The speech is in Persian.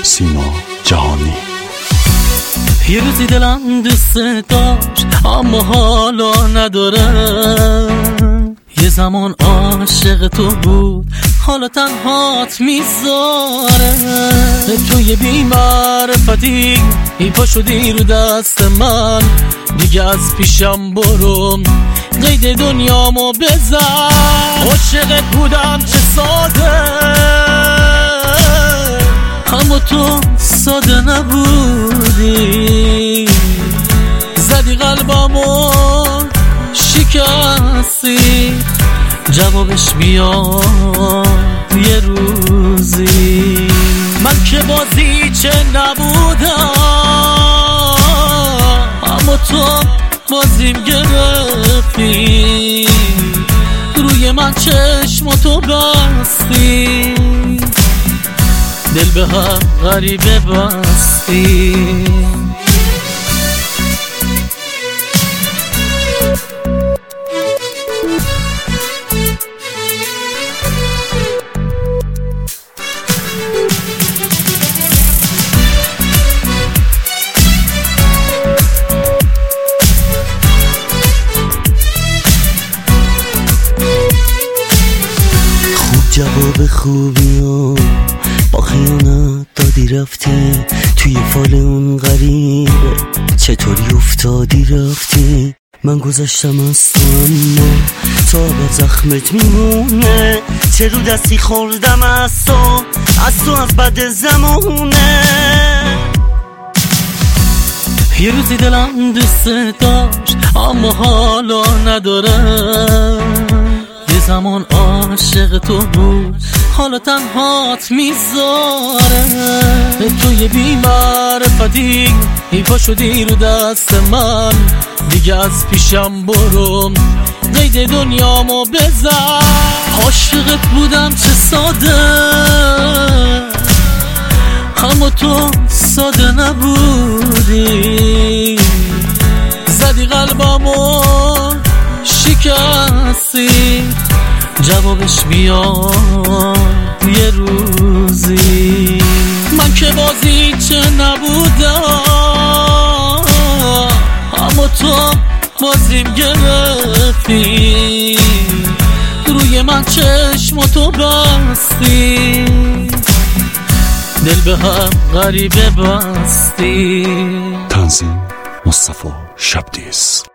سیما جهانی. یه روزی دلم دوست داشت اما حالا ندارم، یه زمان عاشق تو بود حالا تنهات میذاره. توی بی‌معرفتی پا شدی رو دست من، دیگه از پیشم برو قید دنیامو بزن. عاشقت بودم چه ساده، اما تو ساده نبودی، زدی قلبمو شکستی، جوابش بیاد یه روزی. من که بازی چه نبودم، اما تو بازیم گرفتی، روی من چشماتو بستی، دل به هم غریبه بستی. جواب خوبی و با خیانت دادی رفتی، توی فال اون غریبه چطوری افتادی رفتی. من گذاشتم از تو اما تا به زخمت میمونه، چه رو دستی خوردم از تو از بد زمونه. یه روزی دلم دوست داشت اما حالا ندارم، یه زمان عاشق تو بود حالا تنهات میذاره. توی بی‌معرفتی پا شدی رو دست من، دیگه از پیشم برو قید دنیامو بزن. عاشقت بودم چه ساده، اما تو ساده نبودی، زدی قلبمو شکستی، جوابش بیاد یه روزی. من که بازی چه نبودم، اما تو بازیم گرفتی، روی من چشماتو بستی، دل به هم غریبه بستی. تنظیم مصطفی شبدیز.